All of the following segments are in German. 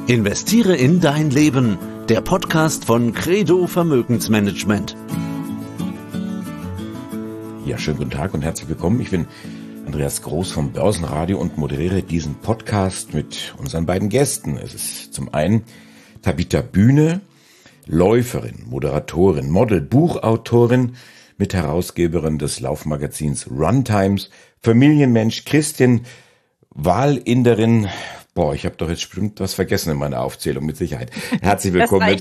Investiere in dein Leben, der Podcast von Credo Vermögensmanagement. Ja, schönen guten Tag und herzlich willkommen. Ich bin Andreas Groß vom Börsenradio und moderiere diesen Podcast mit unseren beiden Gästen. Es ist zum einen Tabitha Bühne, Läuferin, Moderatorin, Model, Buchautorin, Mitherausgeberin des Laufmagazins Runtimes, Familienmensch, Christin, Wahlinderin. Ich habe doch jetzt bestimmt was vergessen in meiner Aufzählung, mit Sicherheit. Herzlich willkommen.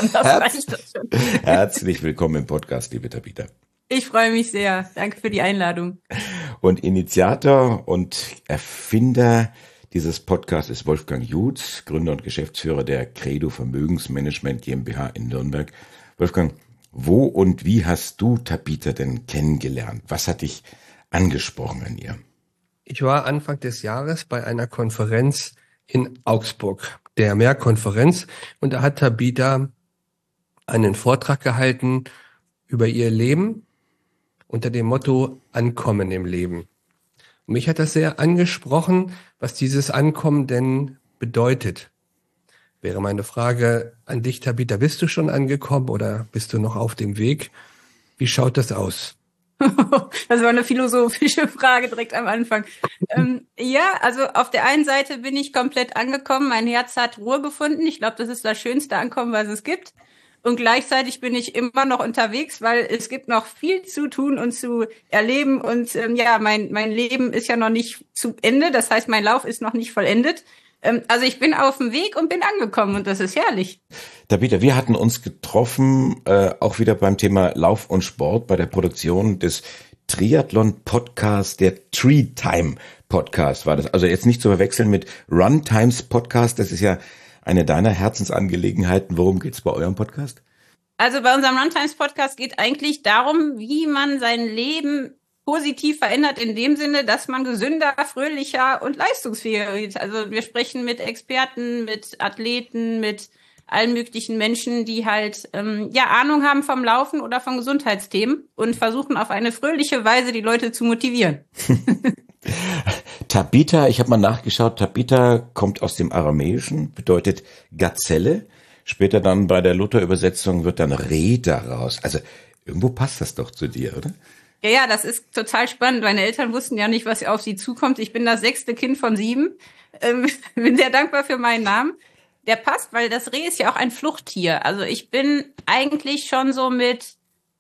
Herzlich willkommen im Podcast, liebe Tabitha. Ich freue mich sehr. Danke für die Einladung. Und Initiator und Erfinder dieses Podcasts ist Wolfgang Jutz, Gründer und Geschäftsführer der Credo Vermögensmanagement GmbH in Nürnberg. Wolfgang, wo und wie hast du Tabitha denn kennengelernt? Was hat dich angesprochen an ihr? Ich war Anfang des Jahres bei einer Konferenz in Augsburg, der Mehrkonferenz, und da hat Tabitha einen Vortrag gehalten über ihr Leben unter dem Motto Ankommen im Leben. Und mich hat das sehr angesprochen, was dieses Ankommen denn bedeutet. Wäre meine Frage an dich, Tabitha, bist du schon angekommen oder bist du noch auf dem Weg? Wie schaut das aus? Das war eine philosophische Frage direkt am Anfang. Ja, also auf der einen Seite bin ich komplett angekommen. Mein Herz hat Ruhe gefunden. Ich glaube, das ist das schönste Ankommen, was es gibt. Und gleichzeitig bin ich immer noch unterwegs, weil es gibt noch viel zu tun und zu erleben. Und mein Leben ist ja noch nicht zu Ende. Das heißt, mein Lauf ist noch nicht vollendet. Also ich bin auf dem Weg und bin angekommen und das ist herrlich. Tabitha, wir hatten uns getroffen, auch wieder beim Thema Lauf und Sport bei der Produktion des Triathlon-Podcasts, der Tree Time Podcast war das. Also jetzt nicht zu verwechseln mit Runtimes Podcast, das ist ja eine deiner Herzensangelegenheiten. Worum geht's bei eurem Podcast? Also bei unserem Runtimes Podcast geht eigentlich darum, wie man sein Leben positiv verändert in dem Sinne, dass man gesünder, fröhlicher und leistungsfähiger wird. Also wir sprechen mit Experten, mit Athleten, mit allen möglichen Menschen, die halt Ahnung haben vom Laufen oder von Gesundheitsthemen und versuchen auf eine fröhliche Weise die Leute zu motivieren. Tabitha, ich habe mal nachgeschaut, Tabitha kommt aus dem Aramäischen, bedeutet Gazelle. Später dann bei der Luther-Übersetzung wird dann Reh daraus. Also irgendwo passt das doch zu dir, oder? Ja, das ist total spannend. Meine Eltern wussten ja nicht, was auf sie zukommt. Ich bin das 6. Kind von 7. Bin sehr dankbar für meinen Namen. Der passt, weil das Reh ist ja auch ein Fluchttier. Also ich bin eigentlich schon so mit,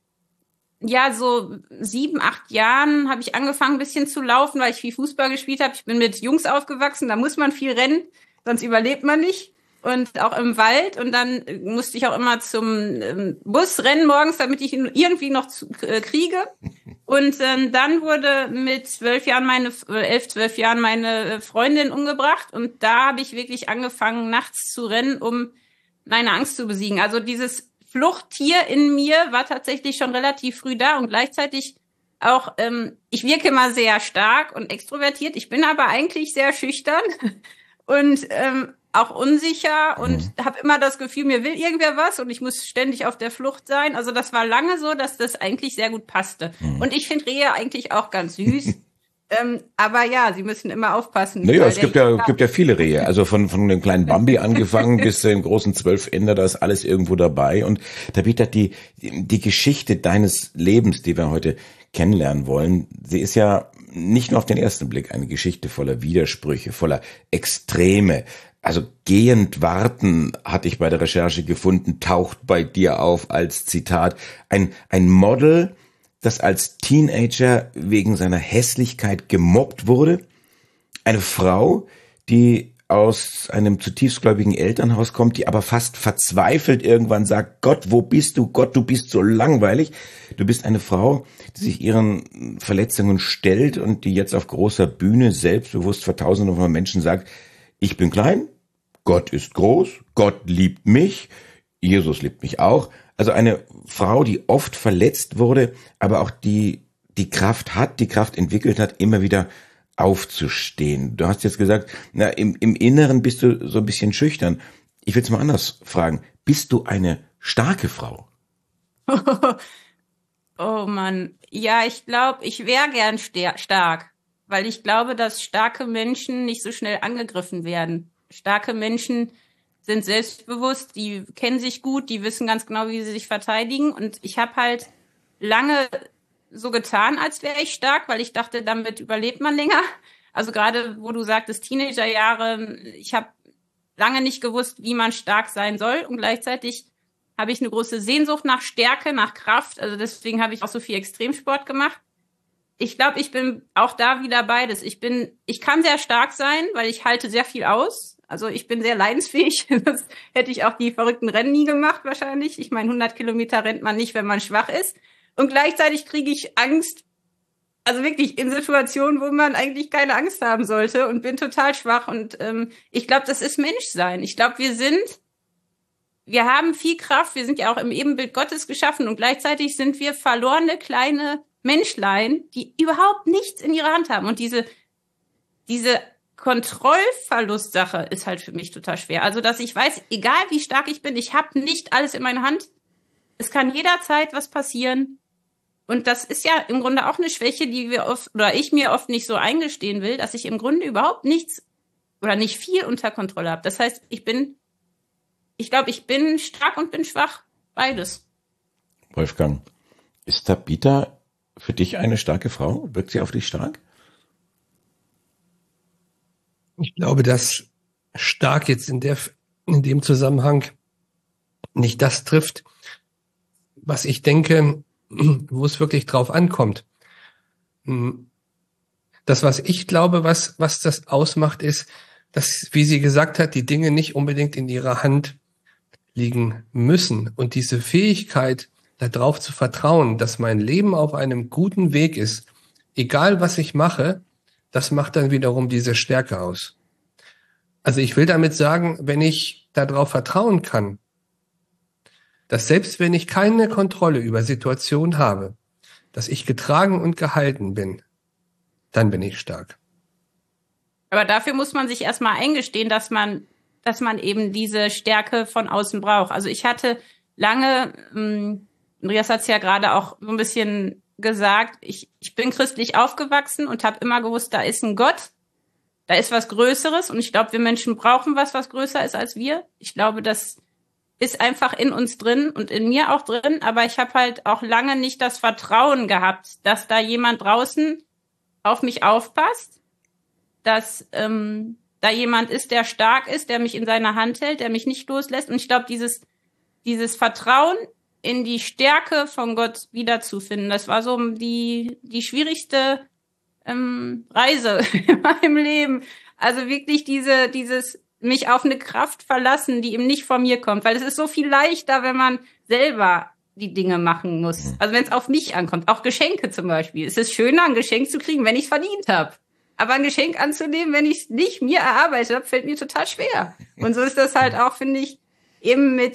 so 7, 8 Jahren habe ich angefangen, ein bisschen zu laufen, weil ich viel Fußball gespielt habe. Ich bin mit Jungs aufgewachsen, da muss man viel rennen, sonst überlebt man nicht. Und auch im Wald. Und dann musste ich auch immer zum Bus rennen morgens, damit ich ihn irgendwie noch kriege. Und dann wurde mit 12 Jahren meine Freundin umgebracht. Und da habe ich wirklich angefangen, nachts zu rennen, um meine Angst zu besiegen. Also dieses Fluchttier in mir war tatsächlich schon relativ früh da. Und gleichzeitig auch, ich wirke immer sehr stark und extrovertiert. Ich bin aber eigentlich sehr schüchtern. Und auch unsicher und habe immer das Gefühl, mir will irgendwer was und ich muss ständig auf der Flucht sein. Also das war lange so, dass das eigentlich sehr gut passte. Und ich finde Rehe eigentlich auch ganz süß. Aber ja, sie müssen immer aufpassen. Naja, es gibt ja viele Rehe. Also von dem kleinen Bambi angefangen bis zu den großen 12-Ender, da ist alles irgendwo dabei. Und Tabitha, die Geschichte deines Lebens, die wir heute kennenlernen wollen, sie ist ja nicht nur auf den ersten Blick eine Geschichte voller Widersprüche, voller Extreme. Also gehend warten, hatte ich bei der Recherche gefunden, taucht bei dir auf als Zitat. Ein Model, das als Teenager wegen seiner Hässlichkeit gemobbt wurde. Eine Frau, die aus einem zutiefst gläubigen Elternhaus kommt, die aber fast verzweifelt irgendwann sagt, Gott, wo bist du? Gott, du bist so langweilig. Du bist eine Frau, die sich ihren Verletzungen stellt und die jetzt auf großer Bühne selbstbewusst vor Tausenden von Menschen sagt, ich bin klein, Gott ist groß, Gott liebt mich, Jesus liebt mich auch. Also eine Frau, die oft verletzt wurde, aber auch die Kraft entwickelt hat, immer wieder aufzustehen. Du hast jetzt gesagt, im Inneren bist du so ein bisschen schüchtern. Ich will es mal anders fragen. Bist du eine starke Frau? Oh Mann. Ja, ich glaube, ich wäre gern stark, weil ich glaube, dass starke Menschen nicht so schnell angegriffen werden. Starke Menschen sind selbstbewusst, die kennen sich gut, die wissen ganz genau, wie sie sich verteidigen. Und ich habe halt lange so getan, als wäre ich stark, weil ich dachte, damit überlebt man länger. Also gerade, wo du sagtest, Teenagerjahre, ich habe lange nicht gewusst, wie man stark sein soll. Und gleichzeitig habe ich eine große Sehnsucht nach Stärke, nach Kraft. Also deswegen habe ich auch so viel Extremsport gemacht. Ich glaube, ich bin auch da wieder beides. Ich kann sehr stark sein, weil ich halte sehr viel aus. Also ich bin sehr leidensfähig. Das hätte ich auch die verrückten Rennen nie gemacht wahrscheinlich. Ich meine, 100 Kilometer rennt man nicht, wenn man schwach ist. Und gleichzeitig kriege ich Angst, also wirklich in Situationen, wo man eigentlich keine Angst haben sollte, und bin total schwach. Und ich glaube, das ist Menschsein. Ich glaube, wir haben viel Kraft. Wir sind ja auch im Ebenbild Gottes geschaffen, und gleichzeitig sind wir verlorene kleine Menschlein, die überhaupt nichts in ihrer Hand haben. Und diese Kontrollverlustsache ist halt für mich total schwer. Also, dass ich weiß, egal wie stark ich bin, ich habe nicht alles in meiner Hand. Es kann jederzeit was passieren. Und das ist ja im Grunde auch eine Schwäche, die ich mir oft nicht so eingestehen will, dass ich im Grunde überhaupt nichts oder nicht viel unter Kontrolle habe. Das heißt, ich glaube, ich bin stark und bin schwach. Beides. Wolfgang, ist Tabitha für dich eine starke Frau? Wirkt sie auf dich stark? Ich glaube, dass stark jetzt in dem Zusammenhang nicht das trifft, was ich denke, wo es wirklich drauf ankommt. Das, was ich glaube, was das ausmacht, ist, dass, wie sie gesagt hat, die Dinge nicht unbedingt in ihrer Hand liegen müssen. Und diese Fähigkeit, darauf zu vertrauen, dass mein Leben auf einem guten Weg ist, egal was ich mache, das macht dann wiederum diese Stärke aus. Also ich will damit sagen, wenn ich darauf vertrauen kann, dass selbst wenn ich keine Kontrolle über Situationen habe, dass ich getragen und gehalten bin, dann bin ich stark. Aber dafür muss man sich erstmal eingestehen, dass man eben diese Stärke von außen braucht. Also ich hatte lange, Andreas hat es ja gerade auch so ein bisschen gesagt, ich bin christlich aufgewachsen und habe immer gewusst, da ist ein Gott, da ist was Größeres, und ich glaube, wir Menschen brauchen was größer ist als wir. Ich glaube, das ist einfach in uns drin und in mir auch drin, aber ich habe halt auch lange nicht das Vertrauen gehabt, dass da jemand draußen auf mich aufpasst, dass da jemand ist, der stark ist, der mich in seiner Hand hält, der mich nicht loslässt. Und ich glaube, dieses Vertrauen in die Stärke von Gott wiederzufinden, das war so die schwierigste Reise in meinem Leben. Also wirklich dieses mich auf eine Kraft verlassen, die eben nicht von mir kommt. Weil es ist so viel leichter, wenn man selber die Dinge machen muss. Also wenn es auf mich ankommt. Auch Geschenke zum Beispiel. Es ist schöner, ein Geschenk zu kriegen, wenn ich es verdient habe. Aber ein Geschenk anzunehmen, wenn ich es nicht mir erarbeitet habe, fällt mir total schwer. Und so ist das halt auch, finde ich, eben mit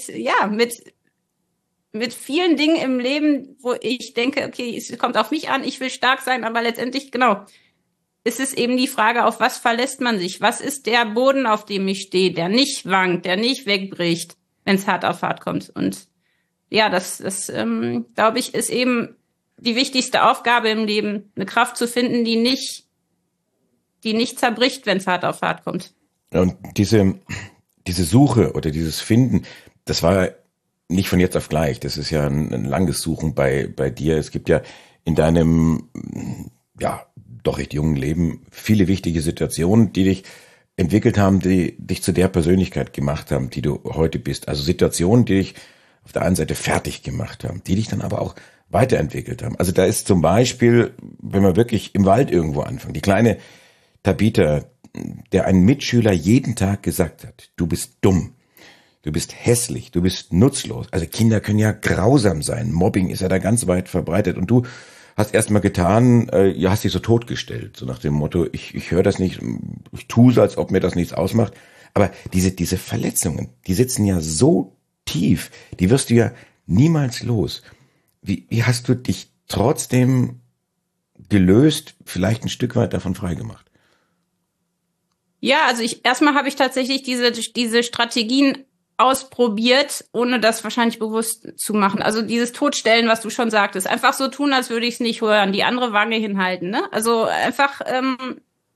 vielen Dingen im Leben, wo ich denke, okay, es kommt auf mich an, ich will stark sein, aber letztendlich, genau, ist es eben die Frage, auf was verlässt man sich? Was ist der Boden, auf dem ich stehe, der nicht wankt, der nicht wegbricht, wenn es hart auf hart kommt? Und ja, das glaube ich, ist eben die wichtigste Aufgabe im Leben, eine Kraft zu finden, die nicht zerbricht, wenn es hart auf hart kommt. Und diese Suche oder dieses Finden, das war nicht von jetzt auf gleich. Das ist ja ein langes Suchen bei dir. Es gibt ja in deinem, doch recht jungen Leben viele wichtige Situationen, die dich entwickelt haben, die dich zu der Persönlichkeit gemacht haben, die du heute bist. Also Situationen, die dich auf der einen Seite fertig gemacht haben, die dich dann aber auch weiterentwickelt haben. Also da ist zum Beispiel, wenn wir wirklich im Wald irgendwo anfangen, die kleine Tabitha, der ein Mitschüler jeden Tag gesagt hat, du bist dumm, du bist hässlich, du bist nutzlos. Also Kinder können ja grausam sein. Mobbing ist ja da ganz weit verbreitet. Und du hast erstmal getan, hast dich so totgestellt, so nach dem Motto, ich höre das nicht, ich tue es, als ob mir das nichts ausmacht. Aber diese Verletzungen, die sitzen ja so tief, die wirst du ja niemals los. Wie hast du dich trotzdem gelöst, vielleicht ein Stück weit davon freigemacht? Ja, also erstmal habe ich tatsächlich diese Strategien ausprobiert, ohne das wahrscheinlich bewusst zu machen. Also dieses Totstellen, was du schon sagtest. Einfach so tun, als würde ich es nicht hören. Die andere Wange hinhalten, ne? Also einfach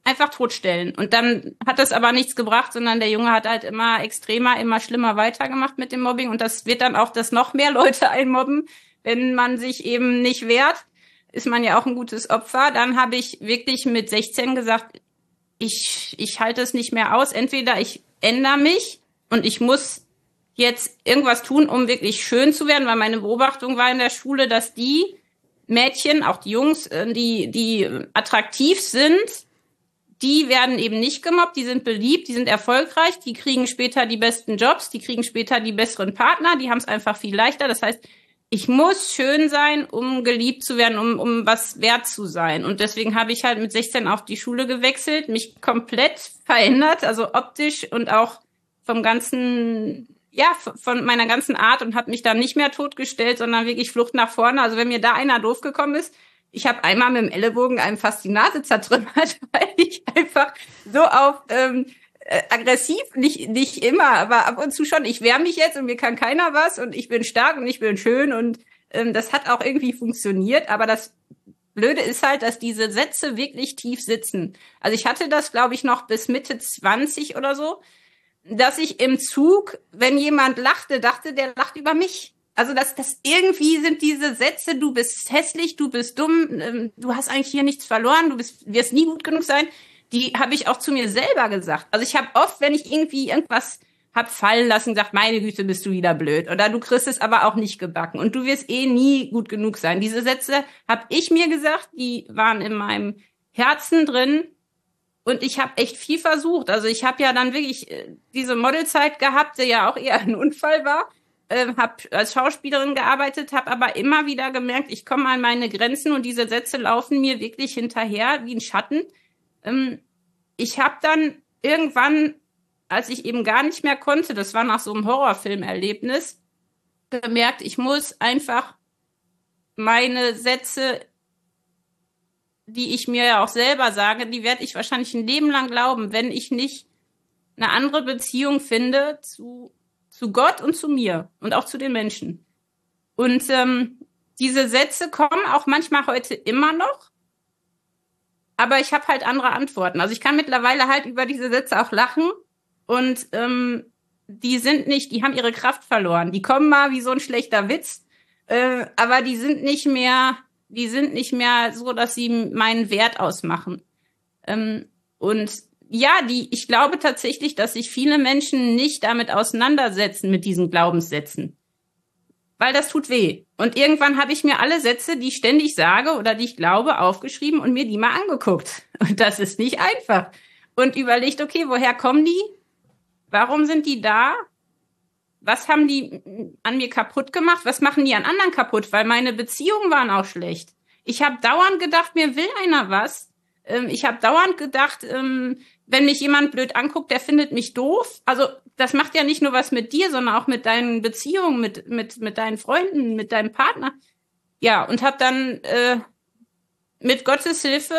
einfach totstellen. Und dann hat das aber nichts gebracht, sondern der Junge hat halt immer extremer, immer schlimmer weitergemacht mit dem Mobbing. Und das wird dann auch, dass noch mehr Leute einmobben, wenn man sich eben nicht wehrt, ist man ja auch ein gutes Opfer. Dann habe ich wirklich mit 16 gesagt, ich halte es nicht mehr aus. Entweder ich ändere mich und ich muss jetzt irgendwas tun, um wirklich schön zu werden, weil meine Beobachtung war in der Schule, dass die Mädchen, auch die Jungs, die attraktiv sind, die werden eben nicht gemobbt, die sind beliebt, die sind erfolgreich, die kriegen später die besten Jobs, die kriegen später die besseren Partner, die haben es einfach viel leichter. Das heißt, ich muss schön sein, um geliebt zu werden, um was wert zu sein. Und deswegen habe ich halt mit 16 auf die Schule gewechselt, mich komplett verändert, also optisch und auch vom ganzen, ja, von meiner ganzen Art und habe mich dann nicht mehr totgestellt, sondern wirklich Flucht nach vorne. Also wenn mir da einer doof gekommen ist, ich habe einmal mit dem Ellenbogen einem fast die Nase zertrümmert, weil ich einfach so auf aggressiv, nicht immer, aber ab und zu schon. Ich wehre mich jetzt und mir kann keiner was und ich bin stark und ich bin schön und das hat auch irgendwie funktioniert. Aber das Blöde ist halt, dass diese Sätze wirklich tief sitzen. Also ich hatte das, glaube ich, noch bis Mitte 20 oder so, dass ich im Zug, wenn jemand lachte, dachte, der lacht über mich. Also das irgendwie sind diese Sätze, du bist hässlich, du bist dumm, du hast eigentlich hier nichts verloren, wirst nie gut genug sein, die habe ich auch zu mir selber gesagt. Also ich habe oft, wenn ich irgendwie irgendwas hab fallen lassen, gesagt, meine Güte, bist du wieder blöd. Oder du kriegst es aber auch nicht gebacken und du wirst nie gut genug sein. Diese Sätze habe ich mir gesagt, die waren in meinem Herzen drin. Und ich habe echt viel versucht. Also ich habe ja dann wirklich diese Modelzeit gehabt, die ja auch eher ein Unfall war. Habe als Schauspielerin gearbeitet, habe aber immer wieder gemerkt, ich komme an meine Grenzen und diese Sätze laufen mir wirklich hinterher wie ein Schatten. Ich habe dann irgendwann, als ich eben gar nicht mehr konnte, das war nach so einem Horrorfilmerlebnis, gemerkt, ich muss einfach meine Sätze, die ich mir ja auch selber sage, die werde ich wahrscheinlich ein Leben lang glauben, wenn ich nicht eine andere Beziehung finde zu Gott und zu mir und auch zu den Menschen. Und diese Sätze kommen auch manchmal heute immer noch, aber ich habe halt andere Antworten. Also ich kann mittlerweile halt über diese Sätze auch lachen und die haben ihre Kraft verloren. Die kommen mal wie so ein schlechter Witz, aber die sind nicht mehr so, dass sie meinen Wert ausmachen. Und ja, ich glaube tatsächlich, dass sich viele Menschen nicht damit auseinandersetzen mit diesen Glaubenssätzen. Weil das tut weh. Und irgendwann habe ich mir alle Sätze, die ich ständig sage oder die ich glaube, aufgeschrieben und mir die mal angeguckt. Und das ist nicht einfach. Und überlegt, okay, woher kommen die? Warum sind die da? Was haben die an mir kaputt gemacht? Was machen die an anderen kaputt? Weil meine Beziehungen waren auch schlecht. Ich habe dauernd gedacht, mir will einer was. Ich habe dauernd gedacht, wenn mich jemand blöd anguckt, der findet mich doof. Also das macht ja nicht nur was mit dir, sondern auch mit deinen Beziehungen, mit deinen Freunden, mit deinem Partner. Ja, und habe dann mit Gottes Hilfe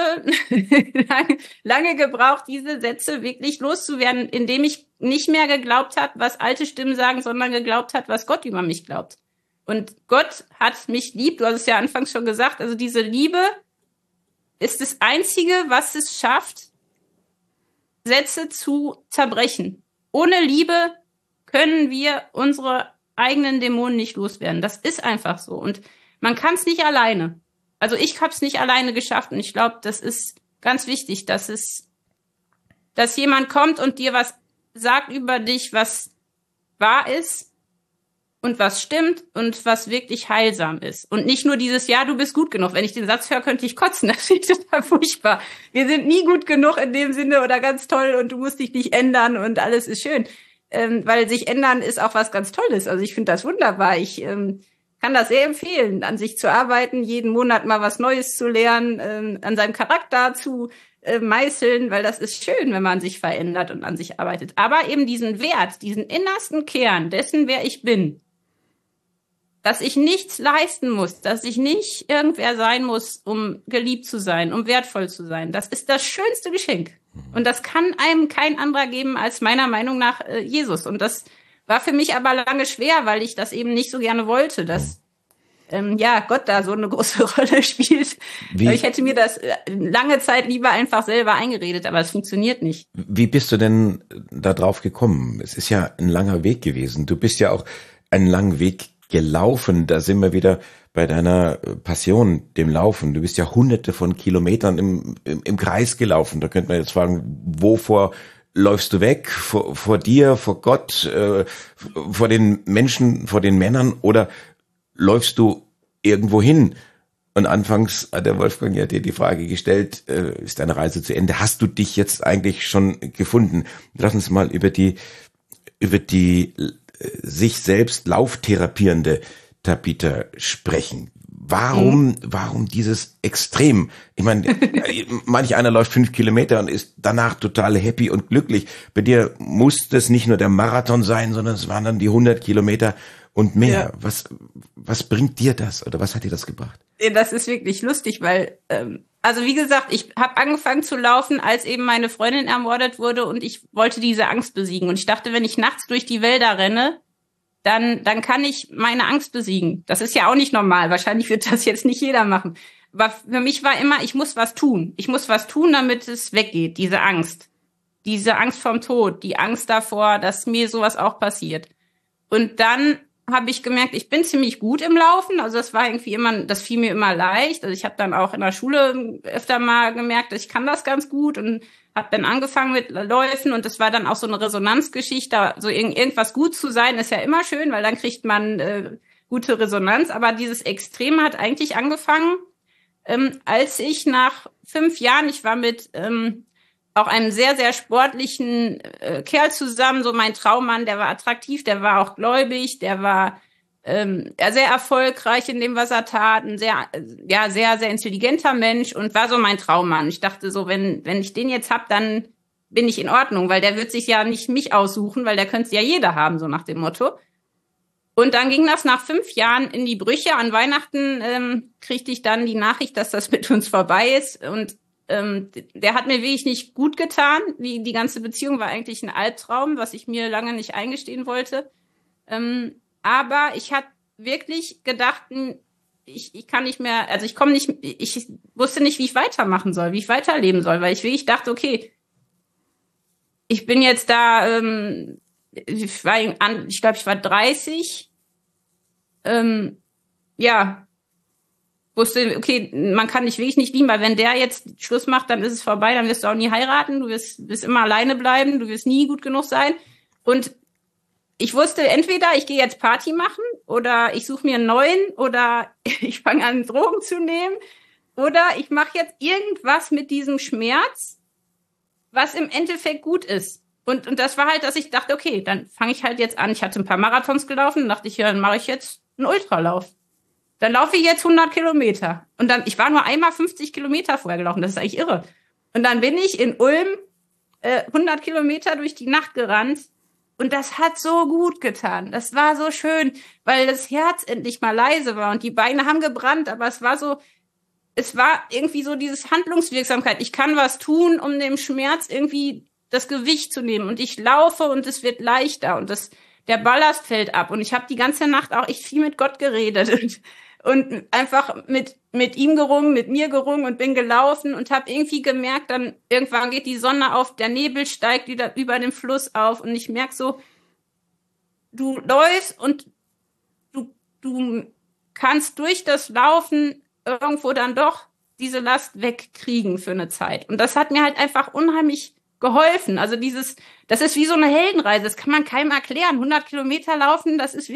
lange gebraucht, diese Sätze wirklich loszuwerden, indem ich nicht mehr geglaubt habe, was alte Stimmen sagen, sondern geglaubt hat, was Gott über mich glaubt. Und Gott hat mich lieb, du hast es ja anfangs schon gesagt, also diese Liebe ist das Einzige, was es schafft, Sätze zu zerbrechen. Ohne Liebe können wir unsere eigenen Dämonen nicht loswerden. Das ist einfach so. Und man kann es nicht alleine. Also ich habe es nicht alleine geschafft. Und ich glaube, das ist ganz wichtig, dass jemand kommt und dir was sagt über dich, was wahr ist und was stimmt und was wirklich heilsam ist. Und nicht nur dieses, ja, du bist gut genug. Wenn ich den Satz höre, könnte ich kotzen. Das ist total furchtbar. Wir sind nie gut genug in dem Sinne oder ganz toll und du musst dich nicht ändern und alles ist schön. Weil sich ändern ist auch was ganz Tolles. Also ich finde das wunderbar. Ich kann das sehr empfehlen, an sich zu arbeiten, jeden Monat mal was Neues zu lernen, an seinem Charakter zu meißeln, weil das ist schön, wenn man sich verändert und an sich arbeitet. Aber eben diesen Wert, diesen innersten Kern dessen, wer ich bin, dass ich nichts leisten muss, dass ich nicht irgendwer sein muss, um geliebt zu sein, um wertvoll zu sein. Das ist das schönste Geschenk. Und das kann einem kein anderer geben als meiner Meinung nach Jesus. Und das war für mich aber lange schwer, weil ich das eben nicht so gerne wollte, dass Gott da so eine große Rolle spielt. Ich hätte mir das lange Zeit lieber einfach selber eingeredet, aber es funktioniert nicht. Wie bist du denn da drauf gekommen? Es ist ja ein langer Weg gewesen. Du bist ja auch einen langen Weg gelaufen. Da sind wir wieder bei deiner Passion, dem Laufen. Du bist ja hunderte von Kilometern im Kreis gelaufen. Da könnte man jetzt fragen, wovor läufst du weg? Vor dir, vor Gott, vor den Menschen, vor den Männern, oder läufst du irgendwo hin? Und anfangs hat der Wolfgang ja dir die Frage gestellt, ist deine Reise zu Ende? Hast du dich jetzt eigentlich schon gefunden? Lass uns mal über die sich selbst lauftherapierende Tabitha sprechen. Warum dieses Extrem? Ich meine, manch einer läuft 5 Kilometer und ist danach total happy und glücklich. Bei dir muss das nicht nur der Marathon sein, sondern es waren dann die 100 Kilometer und mehr. Ja. Was bringt dir das, oder was hat dir das gebracht? Das ist wirklich lustig, weil, also wie gesagt, ich habe angefangen zu laufen, als eben meine Freundin ermordet wurde, und ich wollte diese Angst besiegen. Und ich dachte, wenn ich nachts durch die Wälder renne, dann kann ich meine Angst besiegen. Das ist ja auch nicht normal. Wahrscheinlich wird das jetzt nicht jeder machen. Aber für mich war immer, ich muss was tun. Ich muss was tun, damit es weggeht, diese Angst. Diese Angst vorm Tod, die Angst davor, dass mir sowas auch passiert. Und dann habe ich gemerkt, ich bin ziemlich gut im Laufen. Also das war irgendwie immer, das fiel mir immer leicht. Also ich habe dann auch in der Schule öfter mal gemerkt, ich kann das ganz gut, und habe dann angefangen mit Läufen, und das war dann auch so eine Resonanzgeschichte. So irgendwas gut zu sein ist ja immer schön, weil dann kriegt man gute Resonanz. Aber dieses Extreme hat eigentlich angefangen, als ich nach 5 Jahren, ich war mit auch einem sehr, sehr sportlichen Kerl zusammen, so mein Traummann, der war attraktiv, der war auch gläubig, der war sehr erfolgreich in dem, was er tat, ein sehr, sehr intelligenter Mensch und war so mein Traummann. Ich dachte so, wenn ich den jetzt hab, dann bin ich in Ordnung, weil der wird sich ja nicht mich aussuchen, weil der könnte ja jeder haben, so nach dem Motto. Und dann ging das nach 5 Jahren in die Brüche. An Weihnachten kriegte ich dann die Nachricht, dass das mit uns vorbei ist, und der hat mir wirklich nicht gut getan. Die ganze Beziehung war eigentlich ein Albtraum, was ich mir lange nicht eingestehen wollte. Aber ich hatte wirklich gedacht, ich kann nicht mehr, also ich wusste nicht, wie ich weitermachen soll, wie ich weiterleben soll, weil ich wirklich dachte, okay, ich bin jetzt da, ich glaube, ich war 30, wusste, okay, man kann dich wirklich nicht lieben, weil wenn der jetzt Schluss macht, dann ist es vorbei, dann wirst du auch nie heiraten, du wirst immer alleine bleiben, du wirst nie gut genug sein. Und ich wusste, entweder ich gehe jetzt Party machen, oder ich suche mir einen neuen, oder ich fange an, Drogen zu nehmen, oder ich mache jetzt irgendwas mit diesem Schmerz, was im Endeffekt gut ist. Und das war halt, dass ich dachte, okay, dann fange ich halt jetzt an. Ich hatte ein paar Marathons gelaufen, dachte ich, ja, dann mache ich jetzt einen Ultralauf. Dann laufe ich jetzt 100 Kilometer. Und dann, ich war nur einmal 50 Kilometer vorher gelaufen, das ist eigentlich irre. Und dann bin ich in Ulm 100 Kilometer durch die Nacht gerannt. Und das hat so gut getan. Das war so schön, weil das Herz endlich mal leise war und die Beine haben gebrannt, aber es war irgendwie so dieses Handlungswirksamkeit. Ich kann was tun, um dem Schmerz irgendwie das Gewicht zu nehmen. Und ich laufe und es wird leichter und der Ballast fällt ab. Und ich habe die ganze Nacht auch echt viel mit Gott geredet und einfach mit ihm gerungen, mit mir gerungen und bin gelaufen und habe irgendwie gemerkt, dann irgendwann geht die Sonne auf, der Nebel steigt wieder über den Fluss auf und ich merke so, du läufst und du kannst durch das Laufen irgendwo dann doch diese Last wegkriegen für eine Zeit. Und das hat mir halt einfach unheimlich geholfen. Also das ist wie so eine Heldenreise, das kann man keinem erklären. 100 Kilometer laufen, das ist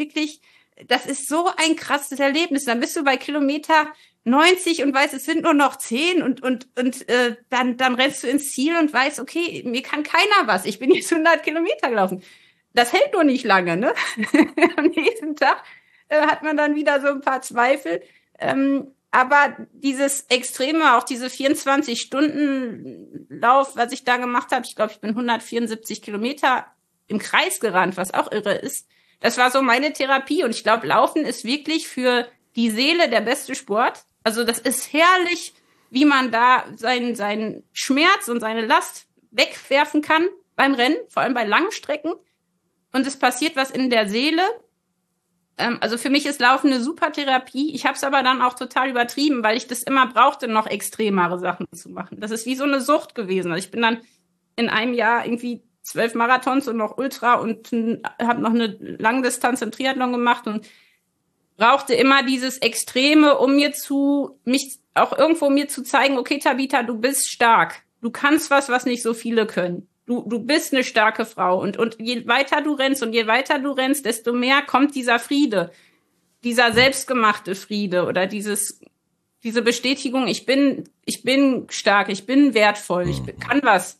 so ein krasses Erlebnis. Dann bist du bei Kilometer 90 und weißt, es sind nur noch 10 und dann rennst du ins Ziel und weißt, okay, mir kann keiner was. Ich bin jetzt 100 Kilometer gelaufen. Das hält nur nicht lange, ne? Am nächsten Tag hat man dann wieder so ein paar Zweifel. Aber dieses Extreme, auch diese 24-Stunden-Lauf, was ich da gemacht habe, ich glaube, ich bin 174 Kilometer im Kreis gerannt, was auch irre ist. Das war so meine Therapie. Und ich glaube, Laufen ist wirklich für die Seele der beste Sport. Also das ist herrlich, wie man da seinen Schmerz und seine Last wegwerfen kann beim Rennen, vor allem bei langen Strecken. Und es passiert was in der Seele. Also für mich ist Laufen eine super Therapie. Ich habe es aber dann auch total übertrieben, weil ich das immer brauchte, noch extremere Sachen zu machen. Das ist wie so eine Sucht gewesen. Also ich bin dann in einem Jahr irgendwie 12 Marathons und noch Ultra und habe noch eine Langdistanz im Triathlon gemacht und brauchte immer dieses Extreme, um mich auch irgendwo mir zu zeigen, okay, Tabitha, du bist stark. Du kannst was nicht so viele können. Du bist eine starke Frau. Und je weiter du rennst, desto mehr kommt dieser Friede, dieser selbstgemachte Friede oder diese Bestätigung, ich bin stark, ich bin wertvoll, ich kann was.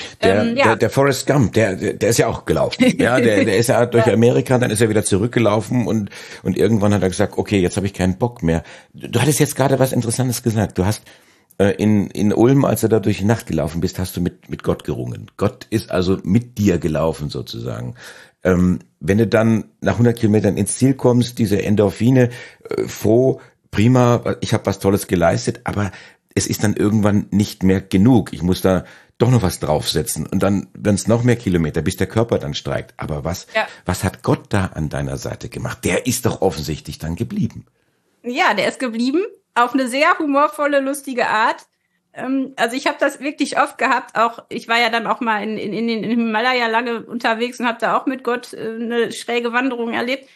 Der Forrest Gump, der ist ja auch gelaufen. Ja, der ist ja durch Amerika, dann ist er wieder zurückgelaufen und irgendwann hat er gesagt, okay, jetzt habe ich keinen Bock mehr. Du hattest jetzt gerade was Interessantes gesagt. Du hast in Ulm, als du da durch die Nacht gelaufen bist, hast du mit Gott gerungen. Gott ist also mit dir gelaufen sozusagen. Wenn du dann nach 100 Kilometern ins Ziel kommst, diese Endorphine, froh, prima, ich habe was Tolles geleistet, aber es ist dann irgendwann nicht mehr genug. Ich muss da doch noch was draufsetzen und dann werden es noch mehr Kilometer, bis der Körper dann streikt. Aber was hat Gott da an deiner Seite gemacht? Der ist doch offensichtlich dann geblieben. Ja, der ist geblieben, auf eine sehr humorvolle, lustige Art. Also ich habe das wirklich oft gehabt, auch ich war ja dann auch mal in den Himalaya lange unterwegs und habe da auch mit Gott eine schräge Wanderung erlebt.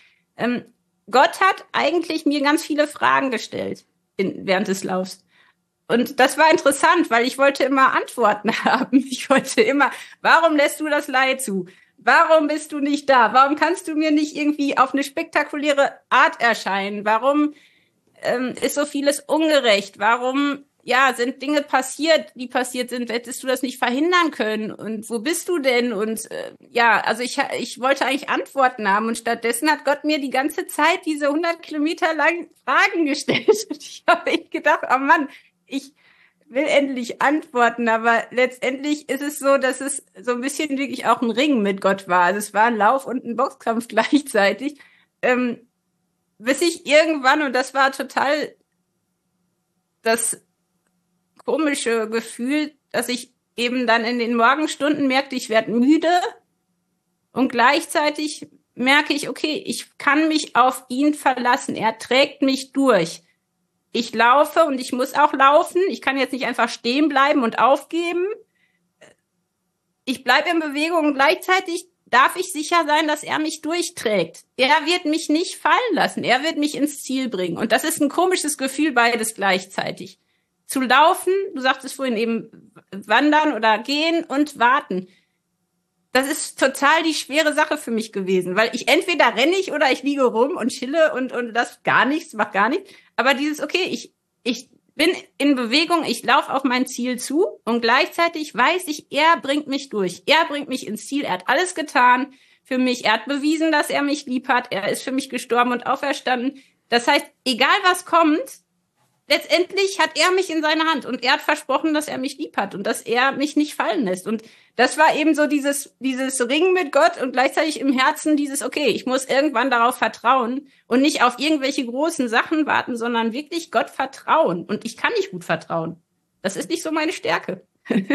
Gott hat eigentlich mir ganz viele Fragen gestellt während des Laufs. Und das war interessant, weil ich wollte immer Antworten haben. Ich wollte immer, warum lässt du das Leid zu? Warum bist du nicht da? Warum kannst du mir nicht irgendwie auf eine spektakuläre Art erscheinen? Warum ist so vieles ungerecht? Warum sind Dinge passiert, die passiert sind? Hättest du das nicht verhindern können? Und wo bist du denn? Und also ich wollte eigentlich Antworten haben. Und stattdessen hat Gott mir die ganze Zeit diese 100 Kilometer langen Fragen gestellt. Und ich habe echt gedacht, oh Mann, ich will endlich antworten, aber letztendlich ist es so, dass es so ein bisschen wirklich auch ein Ring mit Gott war. Also es war ein Lauf und ein Boxkampf gleichzeitig. Bis ich irgendwann, und das war total das komische Gefühl, dass ich eben dann in den Morgenstunden merkte, ich werde müde und gleichzeitig merke ich, okay, ich kann mich auf ihn verlassen. Er trägt mich durch. Ich laufe und ich muss auch laufen. Ich kann jetzt nicht einfach stehen bleiben und aufgeben. Ich bleibe in Bewegung und gleichzeitig darf ich sicher sein, dass er mich durchträgt. Er wird mich nicht fallen lassen. Er wird mich ins Ziel bringen. Und das ist ein komisches Gefühl, beides gleichzeitig. Zu laufen, du sagtest vorhin eben wandern oder gehen und warten. Das ist total die schwere Sache für mich gewesen, weil entweder renne ich oder ich liege rum und chille und das gar nichts, mach gar nichts. Aber dieses, okay, ich bin in Bewegung, ich laufe auf mein Ziel zu und gleichzeitig weiß ich, er bringt mich durch. Er bringt mich ins Ziel. Er hat alles getan für mich. Er hat bewiesen, dass er mich lieb hat. Er ist für mich gestorben und auferstanden. Das heißt, egal was kommt, letztendlich hat er mich in seiner Hand und er hat versprochen, dass er mich lieb hat und dass er mich nicht fallen lässt. Und das war eben so dieses Ringen mit Gott und gleichzeitig im Herzen dieses, okay, ich muss irgendwann darauf vertrauen und nicht auf irgendwelche großen Sachen warten, sondern wirklich Gott vertrauen. Und ich kann nicht gut vertrauen. Das ist nicht so meine Stärke.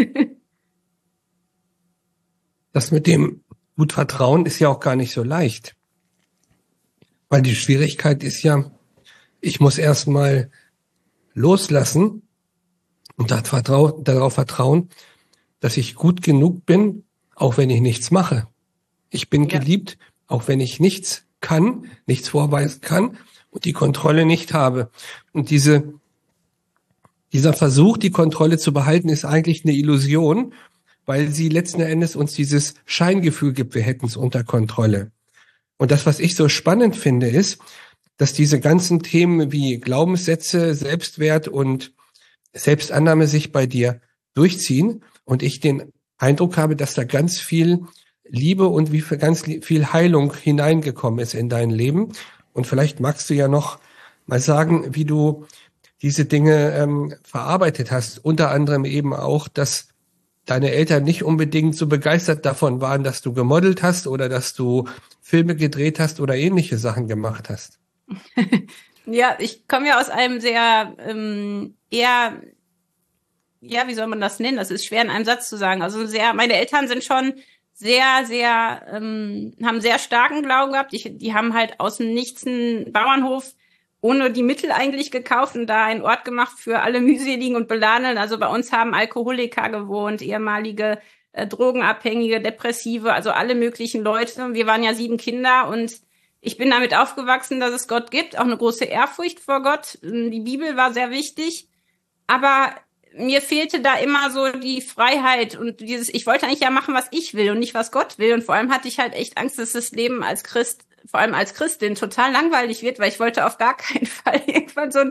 Das mit dem gut vertrauen ist ja auch gar nicht so leicht. Weil die Schwierigkeit ist ja, ich muss erstmal loslassen und darauf vertrauen, dass ich gut genug bin, auch wenn ich nichts mache. Ich bin geliebt, auch wenn ich nichts kann, nichts vorweisen kann und die Kontrolle nicht habe. Und dieser Versuch, die Kontrolle zu behalten, ist eigentlich eine Illusion, weil sie letzten Endes uns dieses Scheingefühl gibt, wir hätten es unter Kontrolle. Und das, was ich so spannend finde, ist, dass diese ganzen Themen wie Glaubenssätze, Selbstwert und Selbstannahme sich bei dir durchziehen und ich den Eindruck habe, dass da ganz viel Liebe und wie für ganz viel Heilung hineingekommen ist in dein Leben. Und vielleicht magst du ja noch mal sagen, wie du diese Dinge verarbeitet hast. Unter anderem eben auch, dass deine Eltern nicht unbedingt so begeistert davon waren, dass du gemodelt hast oder dass du Filme gedreht hast oder ähnliche Sachen gemacht hast. Ja, ich komme ja aus einem sehr eher, wie soll man das nennen? Das ist schwer in einem Satz zu sagen. Also meine Eltern sind schon sehr, sehr, haben sehr starken Glauben gehabt. Die haben halt aus dem Nichts einen Bauernhof ohne die Mittel eigentlich gekauft und da einen Ort gemacht für alle mühseligen und Beladenen. Also bei uns haben Alkoholiker gewohnt, ehemalige Drogenabhängige, Depressive, also alle möglichen Leute. Wir waren ja 7 Kinder und ich bin damit aufgewachsen, dass es Gott gibt, auch eine große Ehrfurcht vor Gott. Die Bibel war sehr wichtig, aber mir fehlte da immer so die Freiheit und ich wollte eigentlich ja machen, was ich will und nicht, was Gott will. Und vor allem hatte ich halt echt Angst, dass das Leben als Christ, vor allem als Christin, total langweilig wird, weil ich wollte auf gar keinen Fall irgendwann so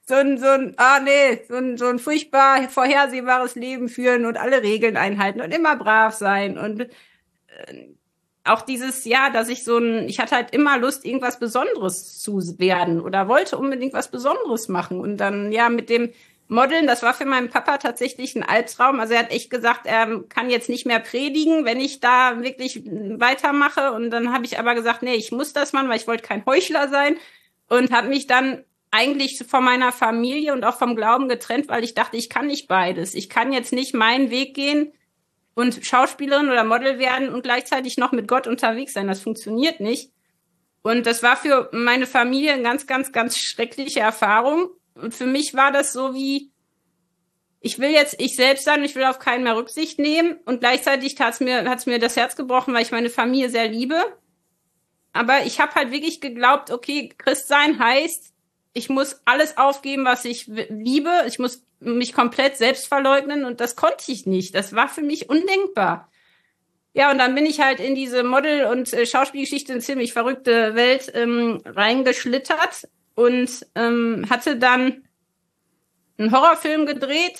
ein furchtbar vorhersehbares Leben führen und alle Regeln einhalten und immer brav sein und auch dieses Jahr, dass ich ich hatte halt immer Lust, irgendwas Besonderes zu werden oder wollte unbedingt was Besonderes machen und dann mit dem Modeln, das war für meinen Papa tatsächlich ein Albtraum. Also er hat echt gesagt, er kann jetzt nicht mehr predigen, wenn ich da wirklich weitermache. Und dann habe ich aber gesagt, nee, ich muss das machen, weil ich wollte kein Heuchler sein. Und habe mich dann eigentlich von meiner Familie und auch vom Glauben getrennt, weil ich dachte, ich kann nicht beides. Ich kann jetzt nicht meinen Weg gehen und Schauspielerin oder Model werden und gleichzeitig noch mit Gott unterwegs sein. Das funktioniert nicht. Und das war für meine Familie eine ganz, ganz, ganz schreckliche Erfahrung. Und für mich war das so wie, ich will jetzt ich selbst sein, ich will auf keinen mehr Rücksicht nehmen. Und gleichzeitig hat's mir das Herz gebrochen, weil ich meine Familie sehr liebe. Aber ich habe halt wirklich geglaubt, okay, Christsein heißt, ich muss alles aufgeben, was ich liebe. Ich muss mich komplett selbst verleugnen und das konnte ich nicht. Das war für mich undenkbar. Ja, und dann bin ich halt in diese Model- und Schauspielgeschichte, eine ziemlich verrückte Welt reingeschlittert. Und hatte dann einen Horrorfilm gedreht,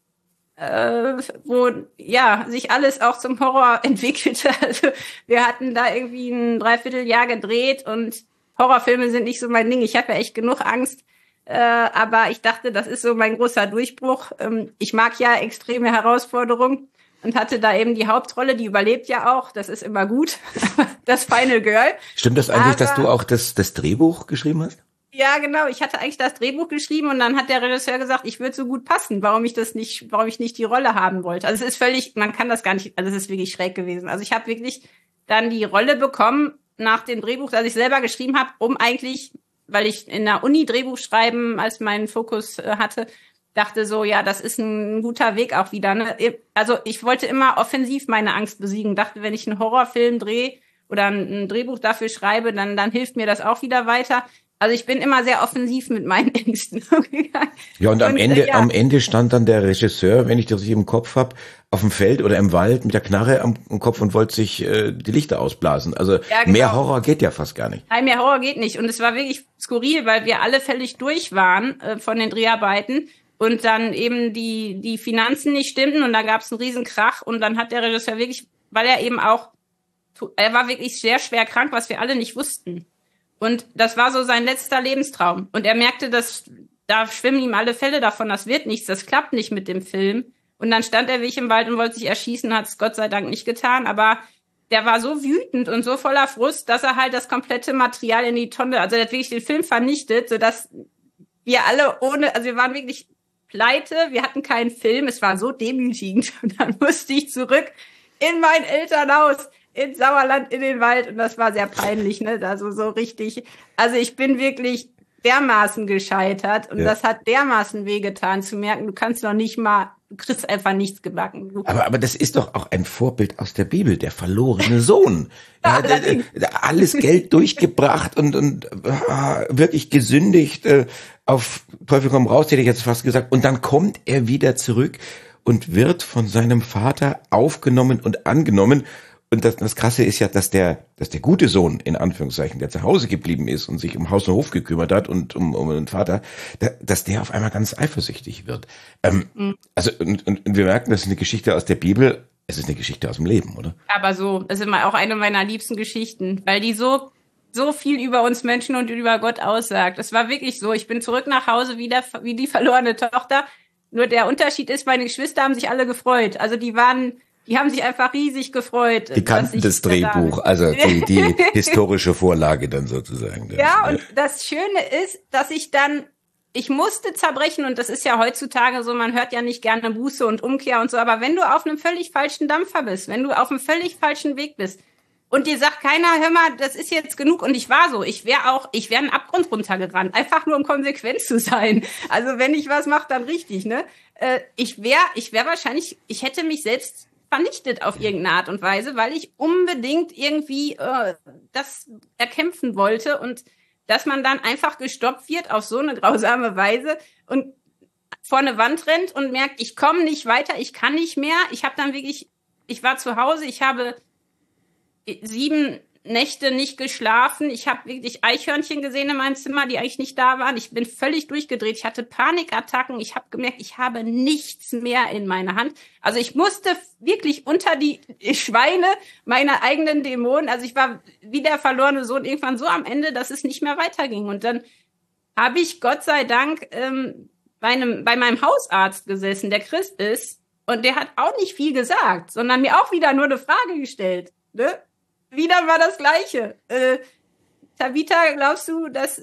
wo sich alles auch zum Horror entwickelte. Also wir hatten da irgendwie ein Dreivierteljahr gedreht und Horrorfilme sind nicht so mein Ding. Ich habe ja echt genug Angst, aber ich dachte, das ist so mein großer Durchbruch. Ich mag ja extreme Herausforderungen und hatte da eben die Hauptrolle, die überlebt ja auch. Das ist immer gut. Das Final Girl. Stimmt das eigentlich, dass du auch das Drehbuch geschrieben hast? Ja, genau. Ich hatte eigentlich das Drehbuch geschrieben und dann hat der Regisseur gesagt, ich würde so gut passen, warum ich nicht die Rolle haben wollte. Also es ist man kann das gar nicht, also es ist wirklich schräg gewesen. Also ich habe wirklich dann die Rolle bekommen nach dem Drehbuch, das ich selber geschrieben habe, um eigentlich, weil ich in der Uni Drehbuch schreiben als meinen Fokus hatte, dachte so, ja, das ist ein guter Weg auch wieder. Ne? Also ich wollte immer offensiv meine Angst besiegen. Dachte, wenn ich einen Horrorfilm drehe oder ein Drehbuch dafür schreibe, dann hilft mir das auch wieder weiter. Also ich bin immer sehr offensiv mit meinen Ängsten umgegangen. Ja, und am Ende stand dann der Regisseur, wenn ich das richtig im Kopf habe, auf dem Feld oder im Wald mit der Knarre am Kopf und wollte sich die Lichter ausblasen. Also ja, genau. Mehr Horror geht ja fast gar nicht. Nein, mehr Horror geht nicht. Und es war wirklich skurril, weil wir alle völlig durch waren von den Dreharbeiten und dann eben die Finanzen nicht stimmten und da gab es einen riesen Krach und dann hat der Regisseur wirklich, weil er war wirklich sehr schwer krank, was wir alle nicht wussten. Und das war so sein letzter Lebenstraum. Und er merkte, dass da schwimmen ihm alle Fälle davon, das wird nichts, das klappt nicht mit dem Film. Und dann stand er wie ich im Wald und wollte sich erschießen, hat es Gott sei Dank nicht getan. Aber der war so wütend und so voller Frust, dass er halt das komplette Material in die Tonne, also er hat wirklich den Film vernichtet, sodass wir alle also wir waren wirklich pleite, wir hatten keinen Film, es war so demütigend. Und dann musste ich zurück in mein Elternhaus, ins Sauerland, in den Wald und das war sehr peinlich, ne? Also so richtig. Also ich bin wirklich dermaßen gescheitert und das hat dermaßen wehgetan zu merken, du kriegst einfach nichts gebacken. Aber das ist doch auch ein Vorbild aus der Bibel, der verlorene Sohn. Ja, alles Geld durchgebracht und wirklich gesündigt, auf Teufel komm raus, hätte ich jetzt fast gesagt. Und dann kommt er wieder zurück und wird von seinem Vater aufgenommen und angenommen. Und das Krasse ist ja, dass der gute Sohn, in Anführungszeichen, der zu Hause geblieben ist und sich um Haus und Hof gekümmert hat und um den Vater, dass der auf einmal ganz eifersüchtig wird. Also, und wir merken, das ist eine Geschichte aus der Bibel, es ist eine Geschichte aus dem Leben, oder? Aber so, das ist immer auch eine meiner liebsten Geschichten, weil die so viel über uns Menschen und über Gott aussagt. Das war wirklich so. Ich bin zurück nach Hause wie die verlorene Tochter. Nur der Unterschied ist, meine Geschwister haben sich alle gefreut. Also die haben sich einfach riesig gefreut. Die kannten das Drehbuch, also die historische Vorlage dann sozusagen. Ja, und das Schöne ist, dass ich dann ich musste zerbrechen und das ist ja heutzutage so, man hört ja nicht gerne Buße und Umkehr und so, aber wenn du auf einem völlig falschen Dampfer bist, wenn du auf einem völlig falschen Weg bist und dir sagt keiner, hör mal, das ist jetzt genug und ich war so, ich wäre einen Abgrund runtergerannt, einfach nur um konsequent zu sein. Also wenn ich was mache, dann richtig, ne? Ich wäre wahrscheinlich, ich hätte mich selbst vernichtet auf irgendeine Art und Weise, weil ich unbedingt irgendwie das erkämpfen wollte und dass man dann einfach gestoppt wird auf so eine grausame Weise und vor eine Wand rennt und merkt, ich komme nicht weiter, ich kann nicht mehr. Ich war zu Hause, ich habe 7 Nächte nicht geschlafen. Ich habe wirklich Eichhörnchen gesehen in meinem Zimmer, die eigentlich nicht da waren. Ich bin völlig durchgedreht. Ich hatte Panikattacken. Ich habe gemerkt, ich habe nichts mehr in meiner Hand. Also ich musste wirklich unter die Schweine meiner eigenen Dämonen. Also ich war wie der verlorene Sohn irgendwann so am Ende, dass es nicht mehr weiterging. Und dann habe ich Gott sei Dank bei meinem Hausarzt gesessen, der Christ ist. Und der hat auch nicht viel gesagt, sondern mir auch wieder nur eine Frage gestellt. Ne? Wieder war das Gleiche. Tabitha, glaubst du, dass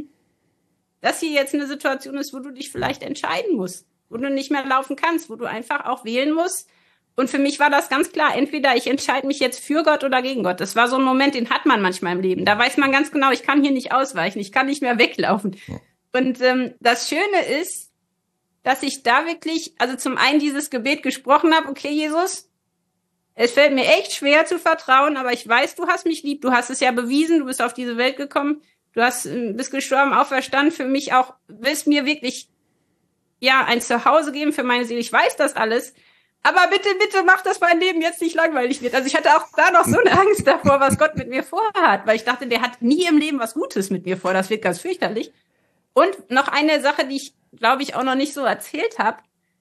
das hier jetzt eine Situation ist, wo du dich vielleicht entscheiden musst, wo du nicht mehr laufen kannst, wo du einfach auch wählen musst? Und für mich war das ganz klar, entweder ich entscheide mich jetzt für Gott oder gegen Gott. Das war so ein Moment, den hat man manchmal im Leben. Da weiß man ganz genau, ich kann hier nicht ausweichen, ich kann nicht mehr weglaufen. Und das Schöne ist, dass ich da wirklich, also zum einen dieses Gebet gesprochen habe, okay, Jesus, es fällt mir echt schwer zu vertrauen, aber ich weiß, du hast mich lieb, du hast es ja bewiesen, du bist auf diese Welt gekommen, bist gestorben, auferstanden für mich auch, willst mir wirklich, ja, ein Zuhause geben für meine Seele, ich weiß das alles, aber bitte, bitte mach, dass mein Leben jetzt nicht langweilig wird. Also ich hatte auch da noch so eine Angst davor, was Gott mit mir vorhat, weil ich dachte, der hat nie im Leben was Gutes mit mir vor, das wird ganz fürchterlich. Und noch eine Sache, die ich, glaube ich, auch noch nicht so erzählt habe,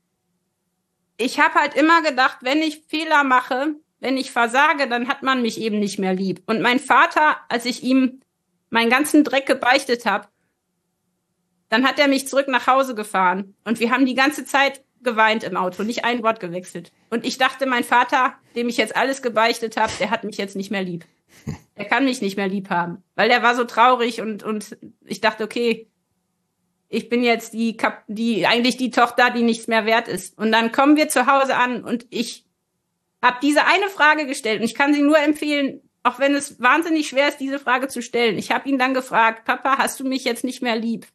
ich habe halt immer gedacht, wenn ich Fehler mache, wenn ich versage, dann hat man mich eben nicht mehr lieb. Und mein Vater, als ich ihm meinen ganzen Dreck gebeichtet habe, dann hat er mich zurück nach Hause gefahren. Und wir haben die ganze Zeit geweint im Auto, nicht ein Wort gewechselt. Und ich dachte, mein Vater, dem ich jetzt alles gebeichtet habe, der hat mich jetzt nicht mehr lieb. Der kann mich nicht mehr lieb haben. Weil der war so traurig und ich dachte, okay, ich bin jetzt eigentlich die Tochter, die nichts mehr wert ist. Und dann kommen wir zu Hause an und ich habe diese eine Frage gestellt und ich kann sie nur empfehlen, auch wenn es wahnsinnig schwer ist, diese Frage zu stellen. Ich habe ihn dann gefragt, Papa, hast du mich jetzt nicht mehr lieb?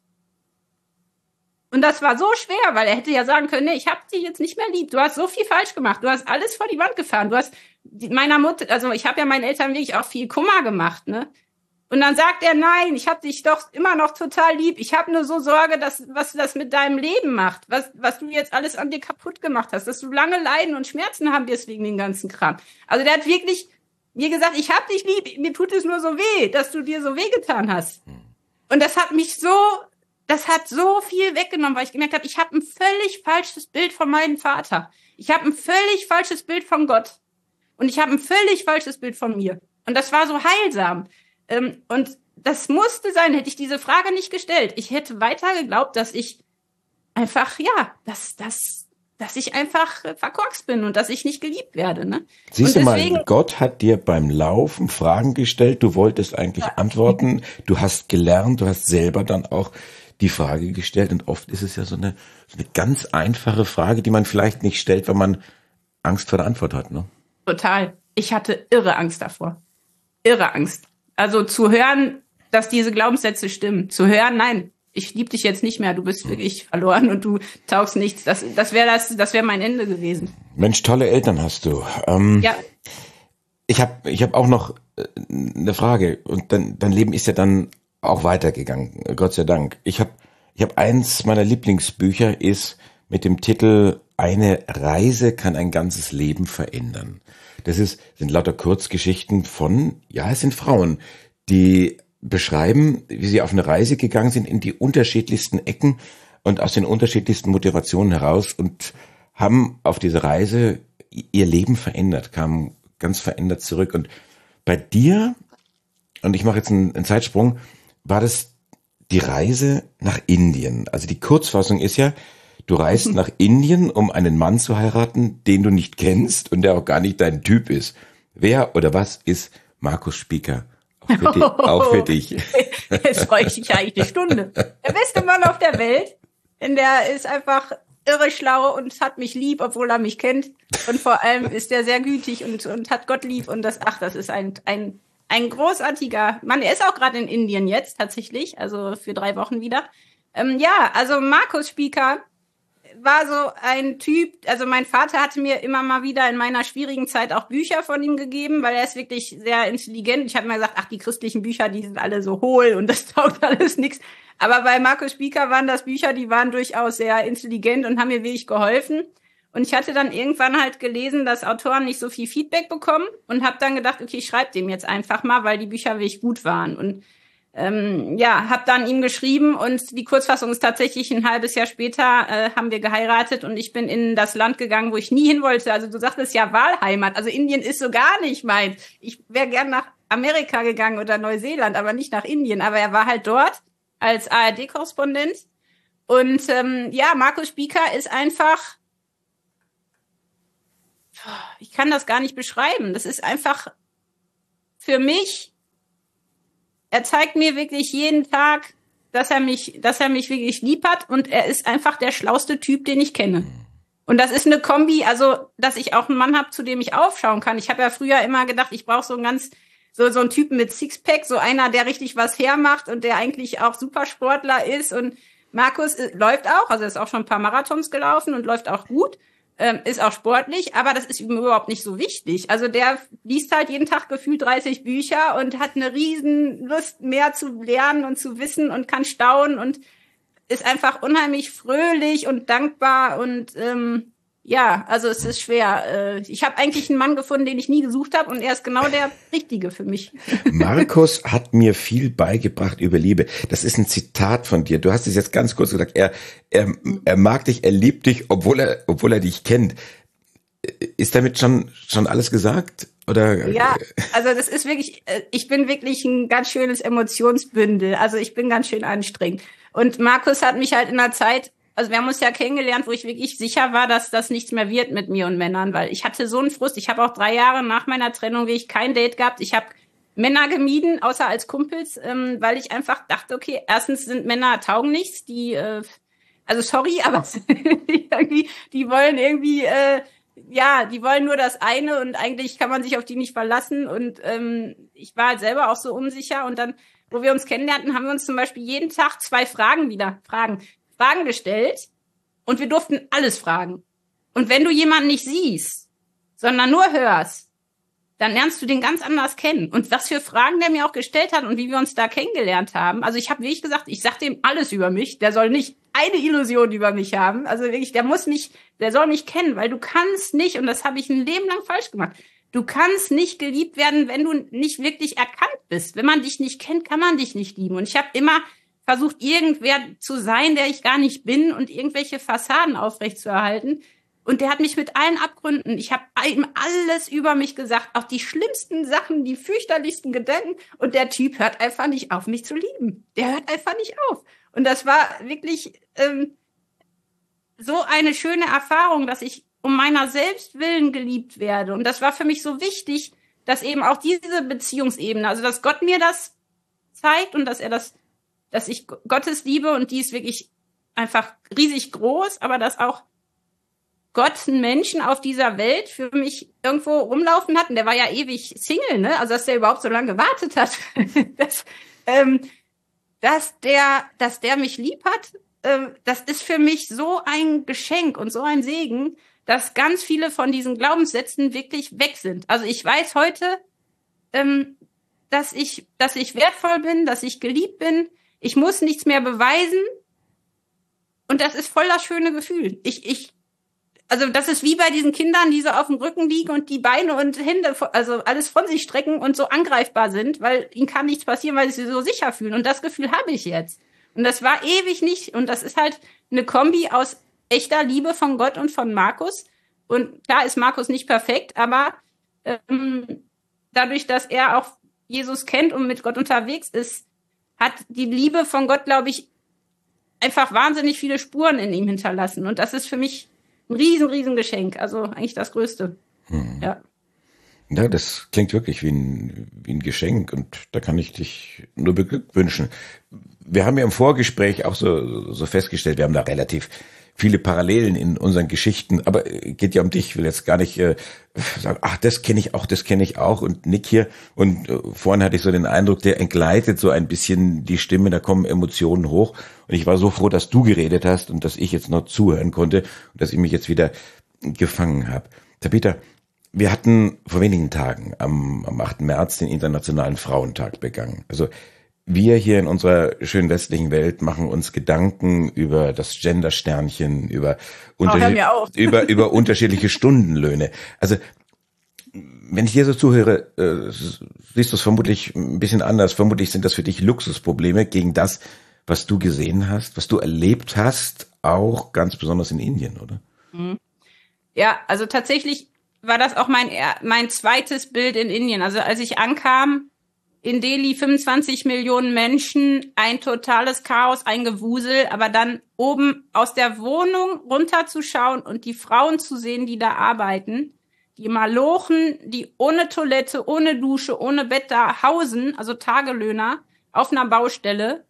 Und das war so schwer, weil er hätte ja sagen können, nee, ich habe dich jetzt nicht mehr lieb. Du hast so viel falsch gemacht. Du hast alles vor die Wand gefahren. Du hast meiner Mutter, also ich habe ja meinen Eltern wirklich auch viel Kummer gemacht, ne? Und dann sagt er, nein, ich habe dich doch immer noch total lieb. Ich habe nur so Sorge, was das mit deinem Leben macht, was du jetzt alles an dir kaputt gemacht hast, dass du lange Leiden und Schmerzen haben wirst wegen den ganzen Kram. Also der hat wirklich mir gesagt, ich habe dich lieb, mir tut es nur so weh, dass du dir so wehgetan hast. Und das hat so viel weggenommen, weil ich gemerkt habe, ich habe ein völlig falsches Bild von meinem Vater. Ich habe ein völlig falsches Bild von Gott. Und ich habe ein völlig falsches Bild von mir. Und das war so heilsam. Und das musste sein, hätte ich diese Frage nicht gestellt. Ich hätte weiter geglaubt, dass ich einfach, ja, dass ich einfach verkorkst bin und dass ich nicht geliebt werde. Ne? Siehst du mal, Gott hat dir beim Laufen Fragen gestellt, du wolltest eigentlich antworten, du hast gelernt, du hast selber dann auch die Frage gestellt und oft ist es ja so eine ganz einfache Frage, die man vielleicht nicht stellt, weil man Angst vor der Antwort hat. Ne? Total. Ich hatte irre Angst davor. Irre Angst. Also zu hören, dass diese Glaubenssätze stimmen. Zu hören, nein, ich liebe dich jetzt nicht mehr, du bist wirklich verloren und du taugst nichts. Das wäre mein Ende gewesen. Mensch, tolle Eltern hast du. Ja. Ich hab auch noch eine Frage und dein Leben ist ja dann auch weitergegangen, Gott sei Dank. Ich hab eins meiner Lieblingsbücher ist mit dem Titel Eine Reise kann ein ganzes Leben verändern. Das sind lauter Kurzgeschichten es sind Frauen, die beschreiben, wie sie auf eine Reise gegangen sind in die unterschiedlichsten Ecken und aus den unterschiedlichsten Motivationen heraus und haben auf diese Reise ihr Leben verändert, kamen ganz verändert zurück. Und bei dir, und ich mache jetzt einen Zeitsprung, war das die Reise nach Indien. Also die Kurzfassung ist ja, du reist nach Indien, um einen Mann zu heiraten, den du nicht kennst und der auch gar nicht dein Typ ist. Wer oder was ist Markus Spieker Auch für dich. Jetzt freue ich mich eigentlich eine Stunde. Der beste Mann auf der Welt, denn der ist einfach irre schlau und hat mich lieb, obwohl er mich kennt. Und vor allem ist er sehr gütig und hat Gott lieb. Und das ist ein großartiger Mann. Er ist auch gerade in Indien jetzt tatsächlich, also für 3 Wochen wieder. Also Markus Spieker war so ein Typ, also mein Vater hatte mir immer mal wieder in meiner schwierigen Zeit auch Bücher von ihm gegeben, weil er ist wirklich sehr intelligent. Ich habe mir gesagt, die christlichen Bücher, die sind alle so hohl und das taugt alles nichts. Aber bei Markus Spieker waren das Bücher, die waren durchaus sehr intelligent und haben mir wirklich geholfen. Und ich hatte dann irgendwann halt gelesen, dass Autoren nicht so viel Feedback bekommen und habe dann gedacht, okay, ich schreibe dem jetzt einfach mal, weil die Bücher wirklich gut waren. Und habe dann ihm geschrieben und die Kurzfassung ist tatsächlich ein halbes Jahr später haben wir geheiratet und ich bin in das Land gegangen, wo ich nie hin wollte. Also du sagtest ja Wahlheimat, also Indien ist so gar nicht meins. Ich wäre gern nach Amerika gegangen oder Neuseeland, aber nicht nach Indien. Aber er war halt dort als ARD-Korrespondent und Markus Spieker ist einfach, ich kann das gar nicht beschreiben. Das ist einfach für mich. Er zeigt mir wirklich jeden Tag, dass er mich wirklich lieb hat und er ist einfach der schlauste Typ, den ich kenne. Und das ist eine Kombi, also dass ich auch einen Mann habe, zu dem ich aufschauen kann. Ich habe ja früher immer gedacht, ich brauche so einen Typen mit Sixpack, so einer, der richtig was hermacht und der eigentlich auch Supersportler ist. Und Markus läuft auch, also er ist auch schon ein paar Marathons gelaufen und läuft auch gut. Ist auch sportlich, aber das ist ihm überhaupt nicht so wichtig. Also der liest halt jeden Tag gefühlt 30 Bücher und hat eine riesen Lust, mehr zu lernen und zu wissen und kann staunen und ist einfach unheimlich fröhlich und dankbar und also es ist schwer. Ich habe eigentlich einen Mann gefunden, den ich nie gesucht habe und er ist genau der Richtige für mich. Markus hat mir viel beigebracht über Liebe. Das ist ein Zitat von dir. Du hast es jetzt ganz kurz gesagt. Er mag dich, er liebt dich, obwohl er dich kennt. Ist damit schon alles gesagt? Oder? Ja, also das ist wirklich, ich bin wirklich ein ganz schönes Emotionsbündel. Also ich bin ganz schön anstrengend. Und Markus hat mich halt in einer Zeit, also wir haben uns ja kennengelernt, wo ich wirklich sicher war, dass das nichts mehr wird mit mir und Männern, weil ich hatte so einen Frust. Ich habe auch 3 Jahre nach meiner Trennung wirklich kein Date gehabt. Ich habe Männer gemieden, außer als Kumpels, weil ich einfach dachte, okay, erstens sind Männer taugen nichts, also sorry, aber die wollen irgendwie, die wollen nur das eine und eigentlich kann man sich auf die nicht verlassen und ich war halt selber auch so unsicher und dann, wo wir uns kennenlernten, haben wir uns zum Beispiel jeden Tag 2 Fragen gestellt und wir durften alles fragen. Und wenn du jemanden nicht siehst, sondern nur hörst, dann lernst du den ganz anders kennen. Und was für Fragen der mir auch gestellt hat und wie wir uns da kennengelernt haben. Also ich habe wirklich gesagt, ich sag dem alles über mich. Der soll nicht eine Illusion über mich haben. Also wirklich, der soll mich kennen, weil du kannst nicht, und das habe ich ein Leben lang falsch gemacht, du kannst nicht geliebt werden, wenn du nicht wirklich erkannt bist. Wenn man dich nicht kennt, kann man dich nicht lieben. Und ich habe immer versucht, irgendwer zu sein, der ich gar nicht bin und irgendwelche Fassaden aufrechtzuerhalten. Und der hat mich mit allen Abgründen, ich habe ihm alles über mich gesagt, auch die schlimmsten Sachen, die fürchterlichsten Gedanken. Und der Typ hört einfach nicht auf, mich zu lieben. Der hört einfach nicht auf. Und das war wirklich so eine schöne Erfahrung, dass ich um meiner selbst willen geliebt werde. Und das war für mich so wichtig, dass eben auch diese Beziehungsebene, also dass Gott mir das zeigt und dass ich Gottes liebe und die ist wirklich einfach riesig groß, aber dass auch Gott einen Menschen auf dieser Welt für mich irgendwo rumlaufen hat. Und der war ja ewig Single, ne? Also dass der überhaupt so lange gewartet hat, dass der mich lieb hat, das ist für mich so ein Geschenk und so ein Segen, dass ganz viele von diesen Glaubenssätzen wirklich weg sind. Also ich weiß heute, dass ich wertvoll bin, dass ich geliebt bin. Ich muss nichts mehr beweisen. Und das ist voll das schöne Gefühl. Also das ist wie bei diesen Kindern, die so auf dem Rücken liegen und die Beine und Hände, also alles von sich strecken und so angreifbar sind, weil ihnen kann nichts passieren, weil sie sich so sicher fühlen. Und das Gefühl habe ich jetzt. Und das war ewig nicht. Und das ist halt eine Kombi aus echter Liebe von Gott und von Markus. Und klar ist Markus nicht perfekt, aber dadurch, dass er auch Jesus kennt und mit Gott unterwegs ist, hat die Liebe von Gott, glaube ich, einfach wahnsinnig viele Spuren in ihm hinterlassen. Und das ist für mich ein riesen Geschenk. Also eigentlich das Größte. Ja. Ja, das klingt wirklich wie ein Geschenk und da kann ich dich nur beglückwünschen. Wir haben ja im Vorgespräch auch so festgestellt, wir haben da relativ viele Parallelen in unseren Geschichten, aber geht ja um dich. Ich will jetzt gar nicht sagen, ach, das kenne ich auch und Nick hier. Und vorhin hatte ich so den Eindruck, der entgleitet so ein bisschen die Stimme, da kommen Emotionen hoch. Und ich war so froh, dass du geredet hast und dass ich jetzt noch zuhören konnte und dass ich mich jetzt wieder gefangen habe. Tabitha, wir hatten vor wenigen Tagen am 8. März den Internationalen Frauentag begangen. Also wir hier in unserer schönen westlichen Welt machen uns Gedanken über das Gender-Sternchen, über unterschiedliche Stundenlöhne. Also wenn ich hier so zuhöre, siehst du es vermutlich ein bisschen anders. Vermutlich sind das für dich Luxusprobleme gegen das, was du gesehen hast, was du erlebt hast, auch ganz besonders in Indien, oder? Ja, also tatsächlich war das auch mein zweites Bild in Indien. Also als ich ankam, in Delhi 25 Millionen Menschen, ein totales Chaos, ein Gewusel, aber dann oben aus der Wohnung runterzuschauen und die Frauen zu sehen, die da arbeiten, die Malochen, die ohne Toilette, ohne Dusche, ohne Bett da hausen, also Tagelöhner auf einer Baustelle,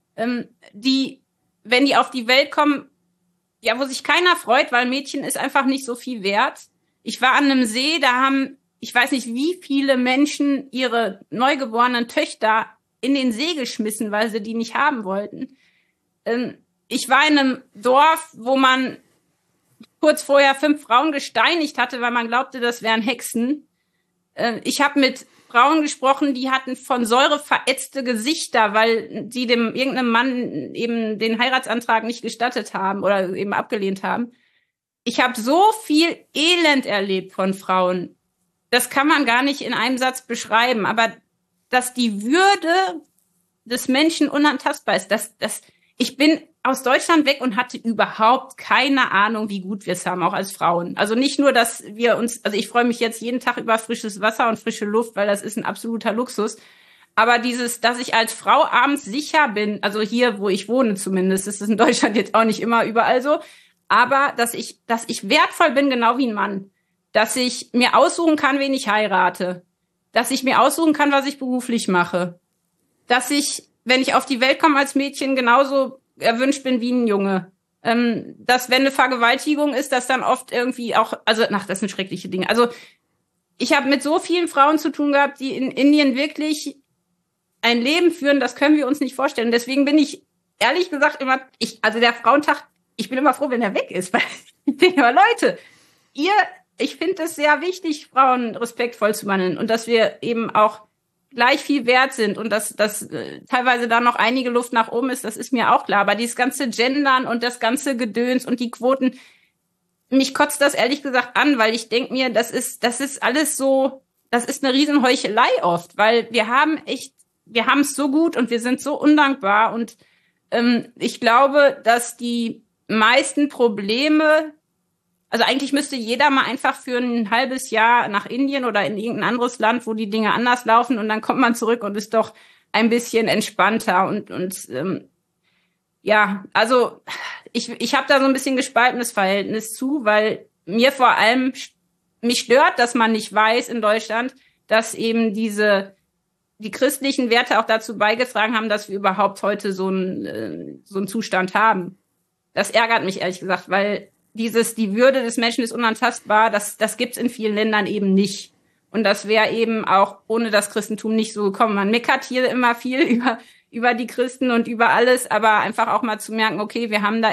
die, wenn die auf die Welt kommen, ja, wo sich keiner freut, weil Mädchen ist einfach nicht so viel wert. Ich war an einem See, da haben, ich weiß nicht, wie viele Menschen ihre neugeborenen Töchter in den See geschmissen, weil sie die nicht haben wollten. Ich war in einem Dorf, wo man kurz vorher 5 Frauen gesteinigt hatte, weil man glaubte, das wären Hexen. Ich habe mit Frauen gesprochen, die hatten von Säure verätzte Gesichter, weil sie irgendeinem Mann eben den Heiratsantrag nicht gestattet haben oder eben abgelehnt haben. Ich habe so viel Elend erlebt von Frauen. Das kann man gar nicht in einem Satz beschreiben, aber dass die Würde des Menschen unantastbar ist, ich bin aus Deutschland weg und hatte überhaupt keine Ahnung, wie gut wir es haben, auch als Frauen. Also nicht nur, dass wir uns, also ich freue mich jetzt jeden Tag über frisches Wasser und frische Luft, weil das ist ein absoluter Luxus. Aber dass ich als Frau abends sicher bin, also hier, wo ich wohne zumindest, das ist in Deutschland jetzt auch nicht immer überall so, aber dass ich wertvoll bin, genau wie ein Mann. Dass ich mir aussuchen kann, wen ich heirate. Dass ich mir aussuchen kann, was ich beruflich mache. Dass ich, wenn ich auf die Welt komme als Mädchen, genauso erwünscht bin wie ein Junge. Dass, wenn eine Vergewaltigung ist, dass dann oft irgendwie auch, das sind schreckliche Dinge. Also, ich habe mit so vielen Frauen zu tun gehabt, die in Indien wirklich ein Leben führen, das können wir uns nicht vorstellen. Deswegen bin ich, ehrlich gesagt, der Frauentag, ich bin immer froh, wenn er weg ist, weil ich denke immer, Leute, ich finde es sehr wichtig, Frauen respektvoll zu behandeln und dass wir eben auch gleich viel wert sind und dass teilweise da noch einige Luft nach oben ist, das ist mir auch klar. Aber dieses ganze Gendern und das ganze Gedöns und die Quoten, mich kotzt das ehrlich gesagt an, weil ich denke mir, das ist alles so, das ist eine riesen Heuchelei oft, weil wir haben es so gut und wir sind so undankbar und ich glaube, dass die meisten Probleme, also eigentlich müsste jeder mal einfach für ein halbes Jahr nach Indien oder in irgendein anderes Land, wo die Dinge anders laufen und dann kommt man zurück und ist doch ein bisschen entspannter und ja, also ich habe da so ein bisschen gespaltenes Verhältnis zu, weil mir vor allem mich stört, dass man nicht weiß in Deutschland, dass eben die christlichen Werte auch dazu beigetragen haben, dass wir überhaupt heute so einen Zustand haben. Das ärgert mich ehrlich gesagt, weil die Würde des Menschen ist unantastbar, das gibt's in vielen Ländern eben nicht. Und das wäre eben auch ohne das Christentum nicht so gekommen. Man meckert hier immer viel über die Christen und über alles, aber einfach auch mal zu merken, okay, wir haben da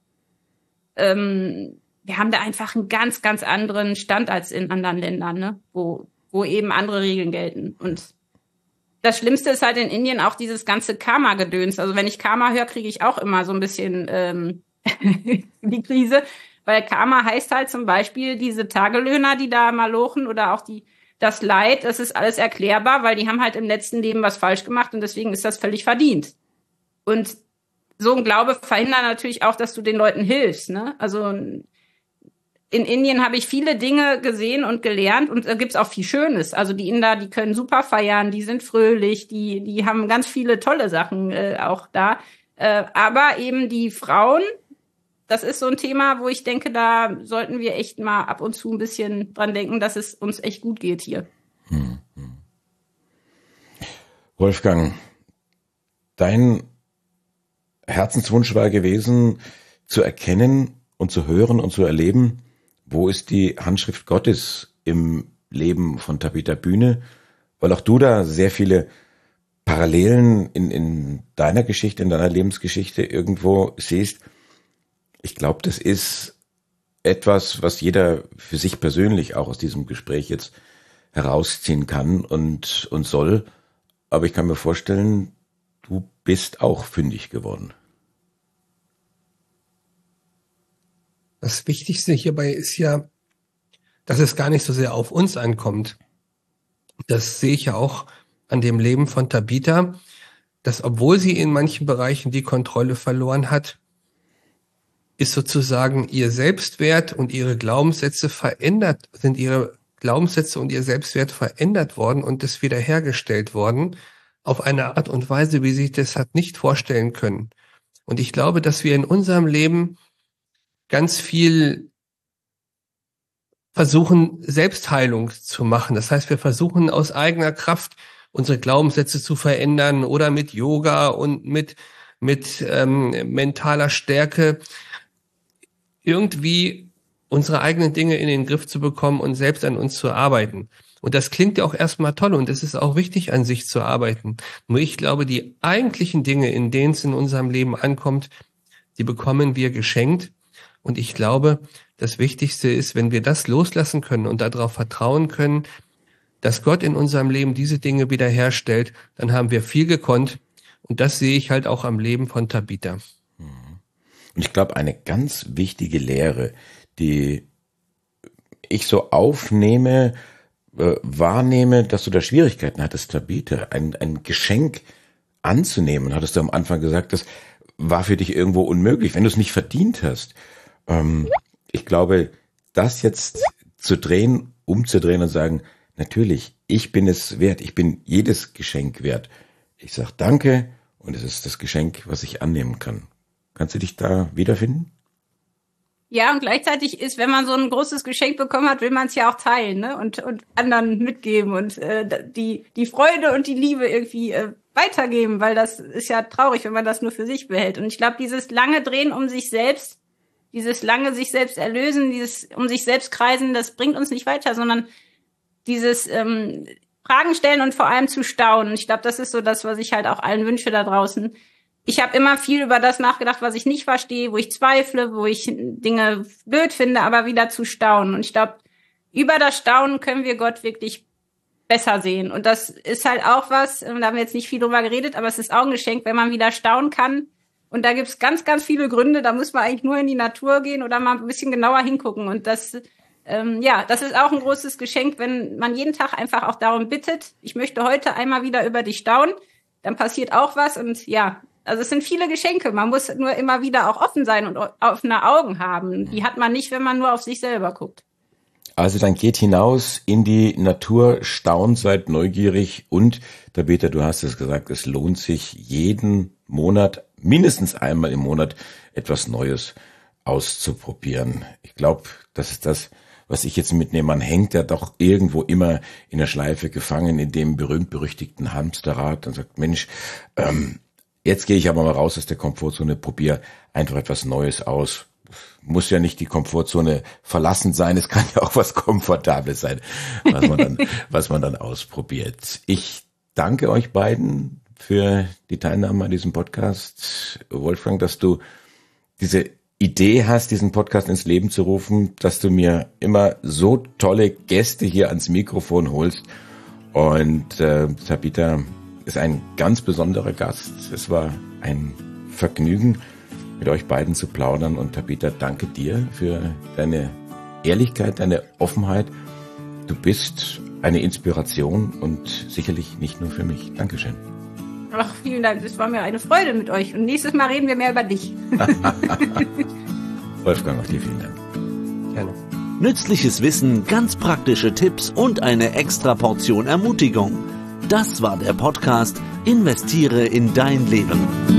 einfach einen ganz, ganz anderen Stand als in anderen Ländern, ne? Wo eben andere Regeln gelten. Und das Schlimmste ist halt in Indien auch dieses ganze Karma-Gedöns. Also wenn ich Karma höre, kriege ich auch immer so ein bisschen die Krise, weil Karma heißt halt zum Beispiel diese Tagelöhner, die da malochen oder auch das Leid, das ist alles erklärbar, weil die haben halt im letzten Leben was falsch gemacht und deswegen ist das völlig verdient. Und so ein Glaube verhindert natürlich auch, dass du den Leuten hilfst, ne? Also in Indien habe ich viele Dinge gesehen und gelernt und da gibt's auch viel Schönes. Also die Inder, die können super feiern, die sind fröhlich, die haben ganz viele tolle Sachen auch da. Aber eben die Frauen, das ist so ein Thema, wo ich denke, da sollten wir echt mal ab und zu ein bisschen dran denken, dass es uns echt gut geht hier. Wolfgang, dein Herzenswunsch war gewesen, zu erkennen und zu hören und zu erleben, wo ist die Handschrift Gottes im Leben von Tabitha Bühne, weil auch du da sehr viele Parallelen in deiner Geschichte, in deiner Lebensgeschichte irgendwo siehst. Ich glaube, das ist etwas, was jeder für sich persönlich auch aus diesem Gespräch jetzt herausziehen kann und soll. Aber ich kann mir vorstellen, du bist auch fündig geworden. Das Wichtigste hierbei ist ja, dass es gar nicht so sehr auf uns ankommt. Das sehe ich ja auch an dem Leben von Tabitha, dass obwohl sie in manchen Bereichen die Kontrolle verloren hat, ist sozusagen ihr Selbstwert und ihre Glaubenssätze sind ihre Glaubenssätze und ihr Selbstwert verändert worden und ist wiederhergestellt worden auf eine Art und Weise, wie sie das hat nicht vorstellen können. Und ich glaube, dass wir in unserem Leben ganz viel versuchen, Selbstheilung zu machen. Das heißt, wir versuchen aus eigener Kraft unsere Glaubenssätze zu verändern oder mit Yoga und mit mentaler Stärke irgendwie unsere eigenen Dinge in den Griff zu bekommen und selbst an uns zu arbeiten. Und das klingt ja auch erstmal toll und es ist auch wichtig, an sich zu arbeiten. Nur ich glaube, die eigentlichen Dinge, in denen es in unserem Leben ankommt, die bekommen wir geschenkt. Und ich glaube, das Wichtigste ist, wenn wir das loslassen können und darauf vertrauen können, dass Gott in unserem Leben diese Dinge wiederherstellt, dann haben wir viel gekonnt. Und das sehe ich halt auch am Leben von Tabitha. Und ich glaube, eine ganz wichtige Lehre, die ich so aufnehme, wahrnehme, dass du da Schwierigkeiten hattest, Tabitha, ein Geschenk anzunehmen, hattest du am Anfang gesagt, das war für dich irgendwo unmöglich, wenn du es nicht verdient hast. Ich glaube, das jetzt zu drehen, umzudrehen und sagen, natürlich, ich bin es wert, ich bin jedes Geschenk wert. Ich sage danke und es ist das Geschenk, was ich annehmen kann. Kannst du dich da wiederfinden? Ja, und gleichzeitig ist, wenn man so ein großes Geschenk bekommen hat, will man es ja auch teilen, ne? Und anderen mitgeben und die Freude und die Liebe irgendwie weitergeben, weil das ist ja traurig, wenn man das nur für sich behält. Und ich glaube, dieses lange Drehen um sich selbst, dieses lange sich selbst erlösen, dieses um sich selbst kreisen, das bringt uns nicht weiter, sondern dieses Fragen stellen und vor allem zu staunen. Und ich glaube, das ist so das, was ich halt auch allen wünsche da draußen. Ich habe immer viel über das nachgedacht, was ich nicht verstehe, wo ich zweifle, wo ich Dinge blöd finde, aber wieder zu staunen. Und ich glaube, über das Staunen können wir Gott wirklich besser sehen. Und das ist halt auch was, da haben wir jetzt nicht viel drüber geredet, aber es ist auch ein Geschenk, wenn man wieder staunen kann. Und da gibt's ganz, ganz viele Gründe, da muss man eigentlich nur in die Natur gehen oder mal ein bisschen genauer hingucken. Und das ist auch ein großes Geschenk, wenn man jeden Tag einfach auch darum bittet, ich möchte heute einmal wieder über dich staunen, dann passiert auch was. Und ja, also es sind viele Geschenke. Man muss nur immer wieder auch offen sein und offene Augen haben. Die hat man nicht, wenn man nur auf sich selber guckt. Also dann geht hinaus in die Natur, staunt, seid neugierig und, Tabitha, du hast es gesagt, es lohnt sich jeden Monat, mindestens einmal im Monat, etwas Neues auszuprobieren. Ich glaube, das ist das, was ich jetzt mitnehme. Man hängt ja doch irgendwo immer in der Schleife gefangen, in dem berühmt-berüchtigten Hamsterrad und sagt, Mensch, jetzt gehe ich aber mal raus aus der Komfortzone, probiere einfach etwas Neues aus. Muss ja nicht die Komfortzone verlassen sein, es kann ja auch was Komfortables sein, was man dann ausprobiert. Ich danke euch beiden für die Teilnahme an diesem Podcast. Wolfgang, dass du diese Idee hast, diesen Podcast ins Leben zu rufen, dass du mir immer so tolle Gäste hier ans Mikrofon holst. Und Tabitha ist ein ganz besonderer Gast. Es war ein Vergnügen, mit euch beiden zu plaudern. Und Tabitha, danke dir für deine Ehrlichkeit, deine Offenheit. Du bist eine Inspiration und sicherlich nicht nur für mich. Dankeschön. Ach, vielen Dank. Es war mir eine Freude mit euch. Und nächstes Mal reden wir mehr über dich. Wolfgang, auch dir vielen Dank. Gerne. Nützliches Wissen, ganz praktische Tipps und eine extra Portion Ermutigung. Das war der Podcast Investiere in dein Leben.